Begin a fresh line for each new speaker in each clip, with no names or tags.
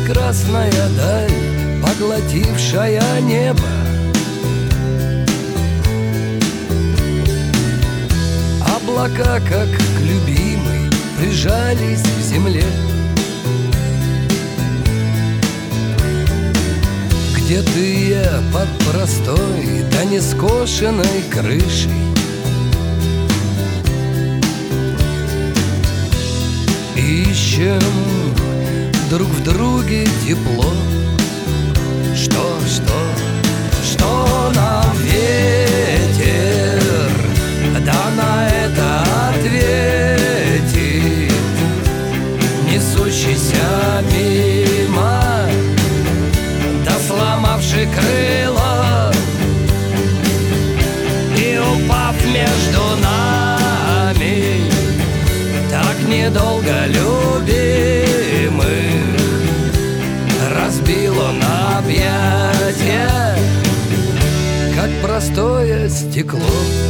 прекрасная даль, поглотившая небо. Облака, как к любимой, прижались к земле. Где ты я под простой да нескошенной крышей? Ищем друг в друге тепло. Что нам ветер да на это ответит, несущийся мимо, да сломавший крыло и упав между нами, так недолго любимых разбил он объятия, как простое стекло.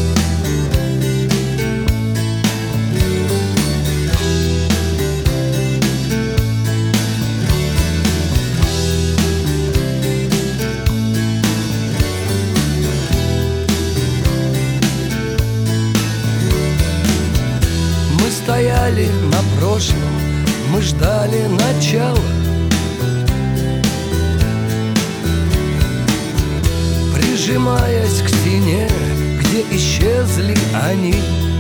Мы стояли на прошлом, мы ждали начала. Прижимаясь к стене, где исчезли они,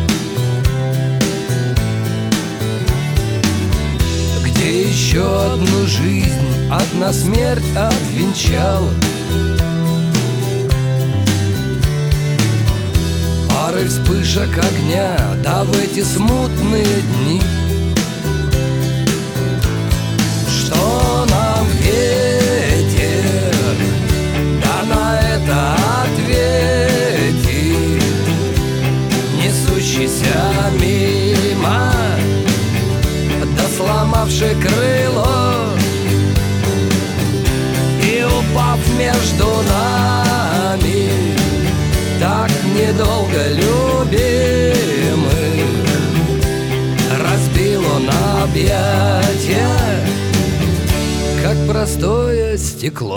где еще одну жизнь одна смерть отвенчала. Пары вспышек огня, да в эти смутные дни. Что нам ветер да на это ответит, несущийся мимо, да сломавший крыло и упав между нами, так недолго любимых разбил он объятия, как простое стекло.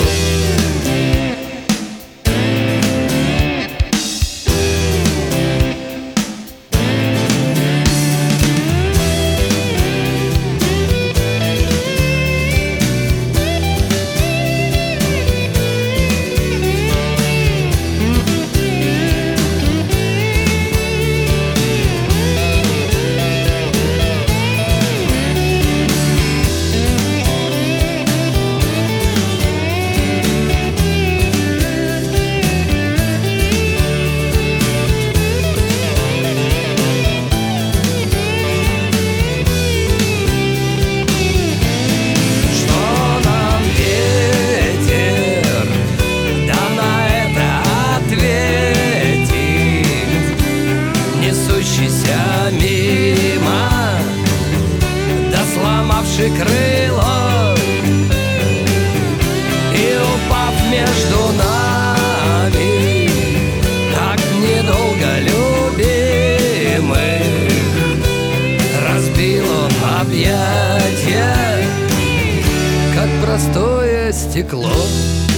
Мимо, да сломавший крыло и упав между нами, так недолго любимых разбил он объятия, как простое стекло.